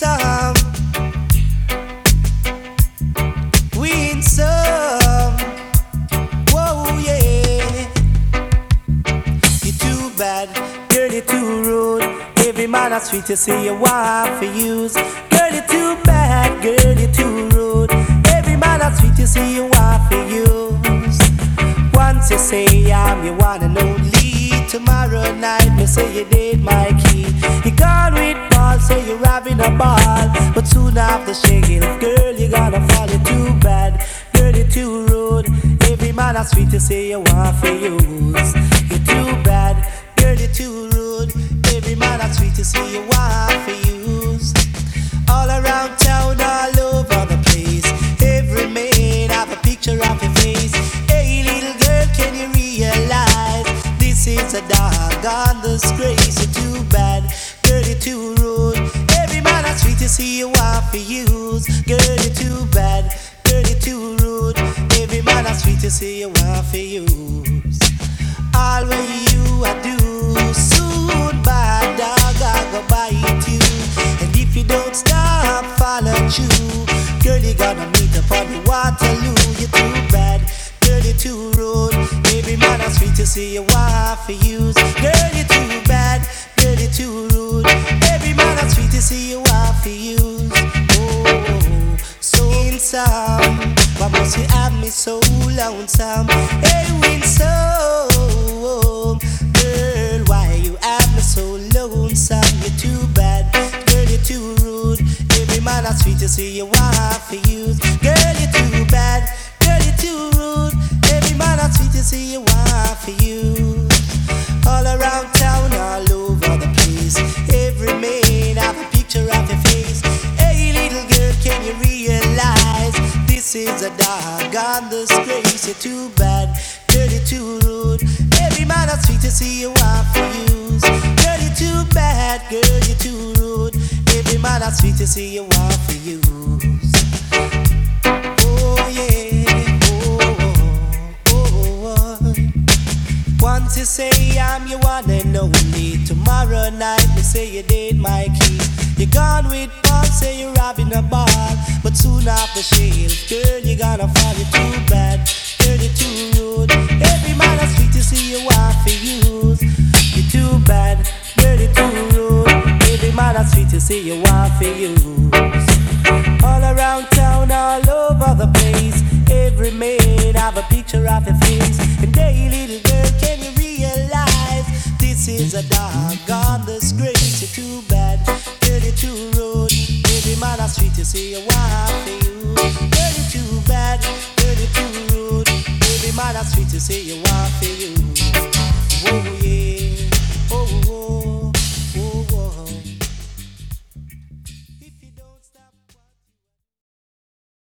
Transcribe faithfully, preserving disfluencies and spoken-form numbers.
some, win some. Whoa, yeah. You're too bad, girl, you're too rude. Every man that's sweet, you say you want for use. Girl, you're too bad, girl, you're too rude. Every man that's sweet, you say you want for use. Once you say I'm your one and only, tomorrow night me say you did my key. You gone with Paul, so you're having a ball, but soon after shaking, girl, you gonna fall. You're too bad, girl, you're too rude. Every man that's sweet, you say you want for use. You're too bad, girl, you're too rude. Every man that's sweet, you say you want for use. All around town, all over the place, every man have a picture of your face. Hey little girl, can you realize this is a doggone disgrace? You're too bad, girl, you're too rude. Every man that's sweet, you see you want for use. Girl, you're too bad, girl, you're too rude. Every man that's sweet, you see you want for use. All what you I do, soon bad dog I go bite you. And if you don't stop, follow you, girl, you gonna meet up on the Waterloo. You're too bad, girl, you're too rude. Every man that's sweet, you see you want for use. Girl, you're too bad, girl, you're too rude. Every man that's sweet, you see you want for use. Oh, so handsome, why must you have me so lonesome? Hey, winsome, girl, why you have me so lonesome? You're too bad, girl, you're too rude. Every man that's sweet, you see you want for use. Girl, you're too bad, girl, you're too rude. Every man that's sweet, you see you want for use. All around town, all over the place, every man have a picture of your face. Hey little girl, can you realize this is a doggone disgrace? You're too bad, girl, you're too rude. Every man that's sweet, you see you want for use. Girl, you're too bad, girl, you're too rude. Every man that's sweet, you see you want for use. Oh yeah, oh, oh, oh. Once you say I'm your one and only, tomorrow night me say you did my key. You gone with Paul, say you're robbing a bar, but soon after shelf, girl, you gonna fall. You're too bad, girl, you're too rude. Every man that's sweet, you see you want for use. You're too bad, girl, you're too rude. Every man that's sweet, you see you want for use. All around town, all over the place, every man have a picture of your face. And hey little girl, can you realize this is a doggone disgrace? You're too bad, girl, you're too rude. Every man that's sweet, you see you want for you. Girl, you're too bad, girl, you're too rude. Every man that's sweet, you see you want for you. Whoa, yeah.